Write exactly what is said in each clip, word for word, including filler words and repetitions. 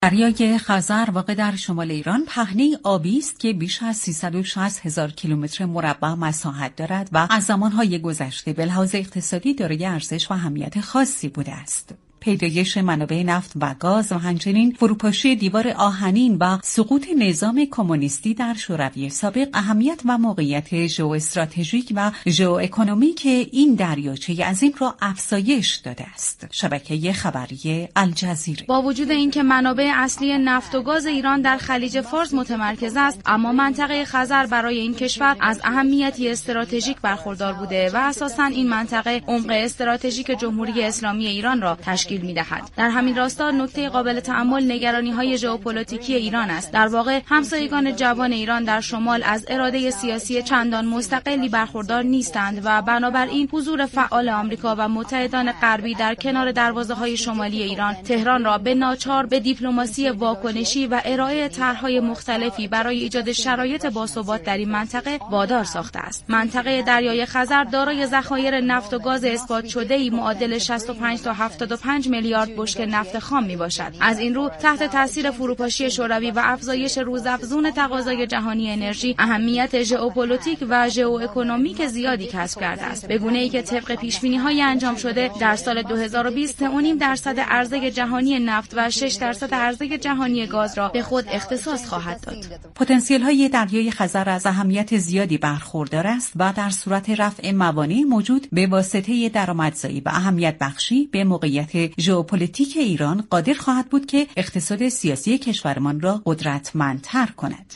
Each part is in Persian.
دریای خزر واقع در شمال ایران پهنه آبی است که بیش از سیصد و شصت هزار کیلومتر مربع مساحت دارد و از زمانهای گذشته به لحاظ اقتصادی دارای ارزش و اهمیت خاصی بوده است. پیدایش منابع نفت و گاز و همچنین فروپاشی دیوار آهنین و سقوط نظام کمونیستی در شوروی سابق اهمیت و موقعیت ژئواستراتژیک و ژئواکونومیک این دریاچه عظیم را افزایش داده است. شبکه خبری الجزیره. با وجود اینکه منابع اصلی نفت و گاز ایران در خلیج فارس متمرکز است، اما منطقه خزر برای این کشور از اهمیتی استراتژیک برخوردار بوده و اساساً این منطقه عمق استراتژیک جمهوری اسلامی ایران را تشکیل می‌دهد. در همین راستا نکته قابل تأمل نگرانی‌های ژئوپلیتیکی ایران است. در واقع همسایگان جوان ایران در شمال از اراده سیاسی چندان مستقلی برخوردار نیستند و بنابراین حضور فعال آمریکا و متحدان غربی در کنار دروازه‌های شمالی ایران تهران را به ناچار به دیپلماسی واکنشی و ارائه طرح‌های مختلفی برای ایجاد شرایط باثبات در این منطقه وادار ساخته است. منطقه دریای خزر دارای ذخایر نفت و گاز اثبات شده‌ای معادل شصت و پنج تا هفتاد و پنج میلیارد بشکه نفت خام میباشد. از این رو تحت تاثیر فروپاشی شوروی و افزایش روزافزون تقاضای جهانی انرژی اهمیت ژئوپلیتیک و ژئواکونومیک زیادی کسب کرده است، به گونه‌ای که طبق پیش‌بینی‌های انجام شده در سال دو هزار و بیست سه و نیم درصد عرضه جهانی نفت و شش درصد عرضه جهانی گاز را به خود اختصاص خواهد داد. پتانسیل‌های دریای خزر از اهمیت زیادی برخوردار است و در صورت رفع موانع موجود به واسطه درآمدزایی و اهمیت بخشی به موقعیت ژئوپلیتیک ایران قادر خواهد بود که اقتصاد سیاسی کشورمان را قدرتمندتر کند.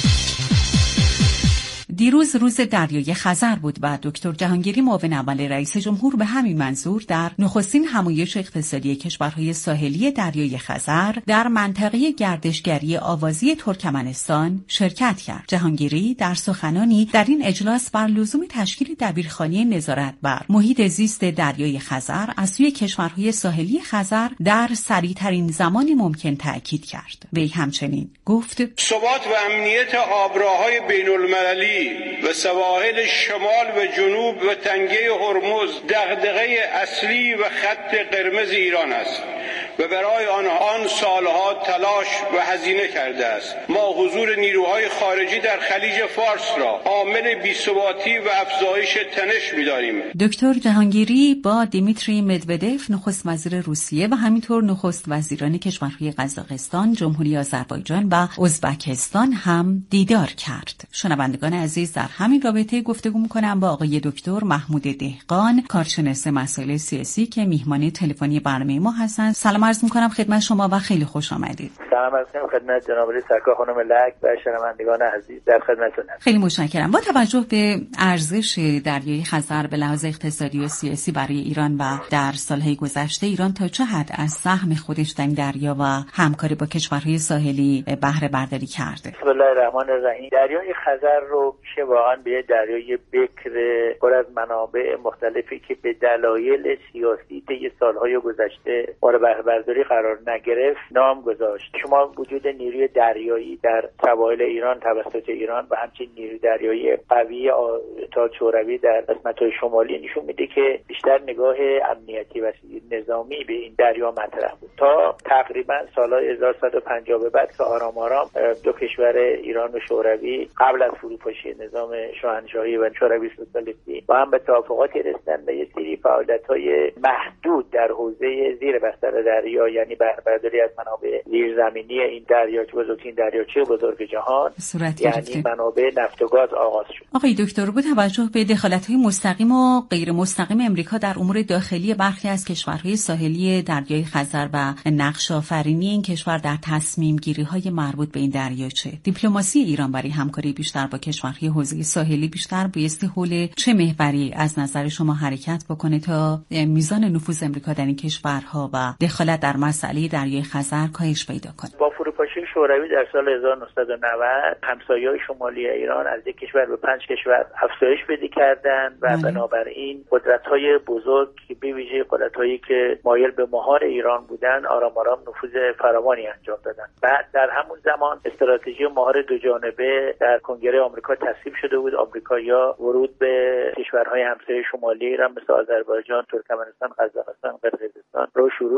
دیروز روز دریای خزر بود و دکتر جهانگیری معاون اول رئیس جمهور به همین منظور در نخستین همایش اقتصادی کشورهای ساحلی دریای خزر در منطقه گردشگری آوازی ترکمنستان شرکت کرد. جهانگیری در سخنانی در این اجلاس بر لزوم تشکیل دبیرخانه نظارت بر محیط زیست دریای خزر از سوی کشورهای ساحلی خزر در سریعترین زمانی ممکن تأکید کرد. وی همچنین گفت: ثبات و امنیت آبراهای بین‌المللی و سواحل شمال و جنوب و تنگه هرمز دغدغه اصلی و خط قرمز ایران است و برای آن سالها تلاش و هزینه کرده است. ما حضور نیروهای خارجی در خلیج فارس را عامل بی‌ثباتی و افزایش تنش می‌دانیم. دکتر جهانگیری با دیمیتری مدودف نخست وزیر روسیه و همینطور نخست وزیران کشورهای قزاقستان، جمهوری آذربایجان و ازبکستان هم دیدار کرد. شنوندگان عزیز، در همین رابطه گفتگو می‌کنم با آقای دکتر محمود دهقان، کارشناس مسائل سیاسی که میهمان تلفنی برنامه ما هستند. سلام عرض می‌کنم خدمت شما و خیلی خوش آمدید. سلام عرض می‌کنم خدمت جناب آقای سرکار خانم لک و شنوندگان عزیز در خدمتتون هستم. خیلی متشکرم. با توجه به ارزش دریای خزر به لحاظ اقتصادی و سیاسی برای ایران و در سالهای گذشته ایران تا چه حد از سهم خودش در این دریا و همکاری با کشورهای ساحلی بهره برداری کرده؟ بسم الله الرحمن الرحیم. دریای خزر رو میشه واقعا به دریای بکر پر از منابع مختلفی که به دلایل سیاسی طی سالهای گذشته مورد بهره برداری قرار نگرفت نام گذاشت. شما وجود نیروی دریایی در سواحل ایران توسط ایران و همچنین نیروی دریایی قوی اتحاد شوروی در قسمت‌های شمالی نشون میده که بیشتر نگاه امنیتی و نظامی به این دریا مطرح بود تا تقریبا سال‌های هزار و سیصد و پنجاه به بعد که آرام آرام دو کشور ایران و شوروی قبل از فروپاشی نظام شاهنشاهی و شوروی سوسیالیستی با هم به توافقاتی رسیدن و یه سری فعالیت‌های محدود در حوزه زیر بستر دریا، یعنی بهره‌برداری از منابع زیرزمینی این دریاچه بزرگترین دریاچه بزرگ جهان، یعنی منابع نفت و گاز آغاز شد. آقای دکتر، با توجه به دخالت‌های مستقیم و غیر مستقیم امریکا در امور داخلی برخی از کشورهای ساحلی دریای خزر و نقش آفرینی این کشور در تصمیم گیری‌های مربوط به این دریاچه، دیپلماسی ایران برای همکاری بیشتر با کشورهای حوزه ساحلی بیشتر بایستی حول چه محوری از نظر شما حرکت بکنه تا میزان نفوذ امریکا در این کشورها و دخالت در مسئله دریای خزر کاهش پیدا کنه؟ با فروپاشی شوروی در سال هزار و نهصد و نود همسایه‌های شمالی ایران از یک کشور به پنج کشور افزایش پیدا کردند و بنابراین قدرت‌های بزرگ که به ویژه قدرت‌هایی که مایل به مهار ایران بودند آرام آرام نفوذ فراوانی انجام دادند. بعد در همون زمان استراتژی مهار دو جانبه در کنگره آمریکا تصویب شده بود. آمریکایی‌ها ورود به کشورهای همسایه شمالی ایران مثل آذربایجان، ترکمنستان، قزاقستان، قرقیزستان رو شروع کردند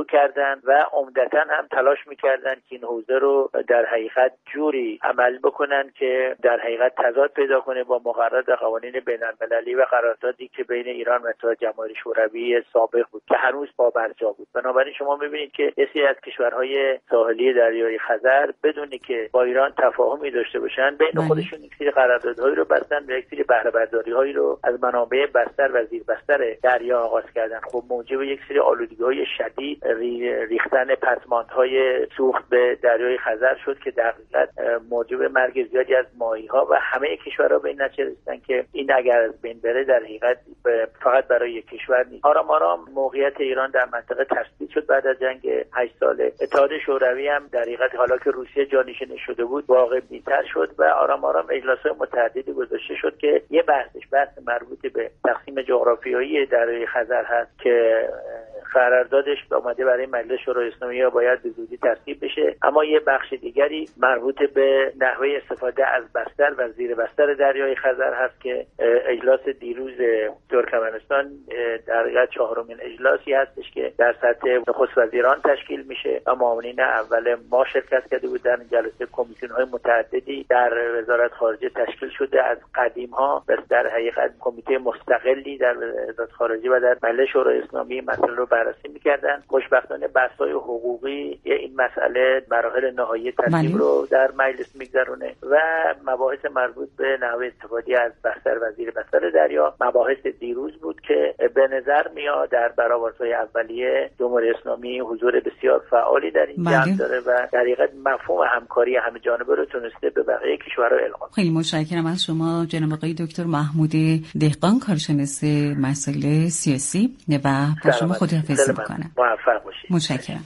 میکردن و عمدتاً هم تلاش میکردن که این حوزه رو در حقیقت جوری عمل بکنن که در حقیقت تضاد پیدا کنه با مقررات قوانین بین‌المللی و قراردادی که بین ایران و اتحاد جماهیر شوروی سابق بود که هنوز پابرجا بود. بنابراین شما میبینید که یکی از کشورهای ساحلی دریای خزر بدونی که با ایران تفاهمی داشته باشن بین خودشون یک سری قراردادهایی رو بستن و یک سری بهره برداری‌هایی رو از منابع بستر و زیربستر دریا آغاز کردن. خب موجب یک سری آلودگی‌های شدید ریختن پسماندهای سوخت به دریای خزر شد که در حقیقت موجب مرگ زیادی از ماهی‌ها و همه کشورها به این نتیجه رسیدن که این اگر از بین بره در حقیقت فقط برای یک کشور نیست. آرام آرام موقعیت ایران در منطقه تثبیت شد بعد از جنگ هشت ساله. اتحاد شوروی هم در حقیقت حالا که روسیه جانشین شده بود واقع بی‌تر شد و آرام آرام اجلاس‌های متعددی گذاشته شد که یه بحثش بحث مربوط به تقسیم جغرافیایی دریای خزر هست که قراردادش اومده برای مجلس شورای اسلامی باید به زودی تصویب بشه، اما یه بخش دیگری مربوط به نحوه استفاده از بستر و زیر بستر دریای خزر هست که اجلاس دیروز ترکمنستان در حقیقت چهارمین اجلاسی هستش که در سطح نخست وزیران تشکیل میشه و معاونین اول ما شرکت کرده بودن. جلسه کمیسیون‌های متعددی در وزارت خارجه تشکیل شده از قدیم‌ها و در حقیقت کمیته مستقلی در وزارت خارجه و در مجلس شورای اسلامی مسئله رو بررسی می‌کردن. خوشبختانه بحث‌های حقوقی این مسئله مراحل نهایی تصویب رو در مجلس می‌گذرونه و مباحث مربوط به نحوه استفاده از بستر و زیر بستر دریا مباحث دیروز بود که به نظر میاد در برآوردهای اولیه جمهوری اسلامی حضور بسیار فعالی در این جمع داره و در حقیقت مفهوم همکاری همه جانبه رو تونسته به بقیه کشورها القا. خیلی متشکرم از شما جناب آقای دکتر محمود دهقان، کارشناس مسائل سیاسی و با شما خداحافظی می‌کنم. موفق باشید. متشکرم.